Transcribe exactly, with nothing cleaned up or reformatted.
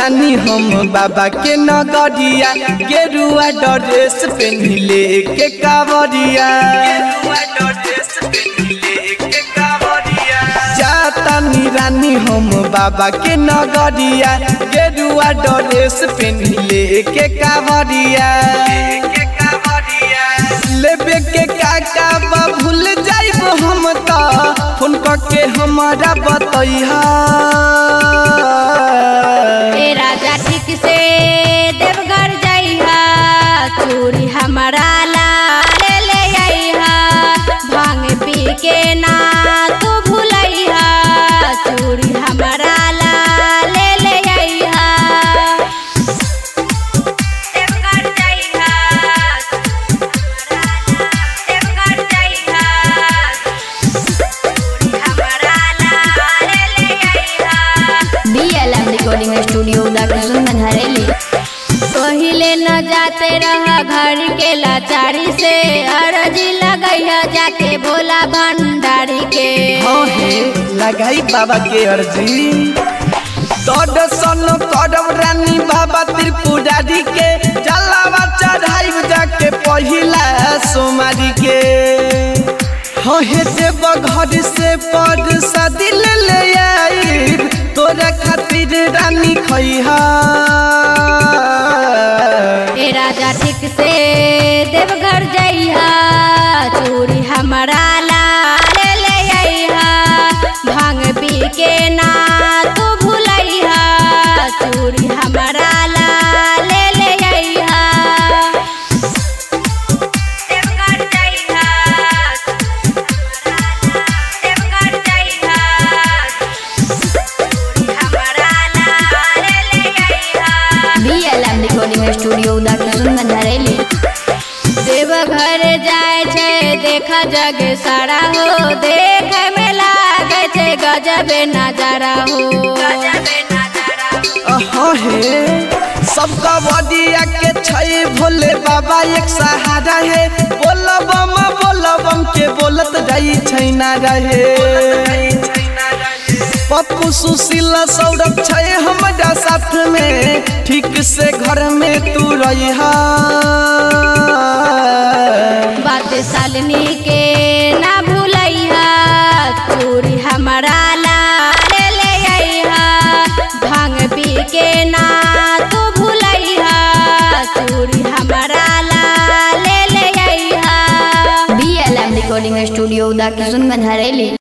रानी हम बाबा के नगरिया गेरुआ ड्रेस पहनले के कावरिया जातानी रानी हम बाबा के नगरिया गेरुआ ड्रेस पहनले के कावरिया लेबे के काका बा भूल जाइब हम त फोन करके हमारा बतैहा ए राजा ठीक से देवघर जाइहा चूड़ी हमारा ला ले ले आइहा भांग पी के ना तू भूलैहा चूड़ी हमारा ला ले ले आइहा देवघर जाइहा देवघर जाइहा चूड़ी हमारा ला ले ले आइहा बीएलएम रिकॉर्डिंग स्टूडियो दागनगंज हरेली। पहिले न जाते रहा घर के लाचारी से अर्जी लगैया जाके भोला भंडारी के हाँ हे लगाई बाबा के अर्जी दर्शन करब रानी बाबा त्रिपुरारी के जलावा चढ़ाई जाके पहिला सोमारी के हाँ हे देव घर से पर शादी ले ले आई तोरा खातिर रानी खैहा ए राजा ठीक से देवघर जाइहा चूड़ी हमारा ला ले ले आइहा भांग पी के ना तू भूलैहा चूड़ी हमारा ला ले ले आइहा देवघर जाइहा देवघर जाइहा चूड़ी हमारा ला ले ले आइहा बीएलएम रिकॉर्डिंग स्टूडियो दागनगंज हरेली। देवघर जाए छे देखा जग सारा हो देखे में लागे छे गजब नजारा हो हाँ हे सबका बदिया के छै भोले बाबा एक सहारा है बोलबम बोलबम के बोलत जाई छै ना रहे पप्पू सुशील सौरभ छै हमारा साथ में ठीक से घर में तू रहिहा बात सालनी के ना भूलैहा चूड़ी हमारा ला ले ले आइहा भांग पी के ना तू भूलैहा चूड़ी हमारा ला ले ले आइहा बीएलएम रिकॉर्डिंग स्टूडियो दागनगंज हरेली।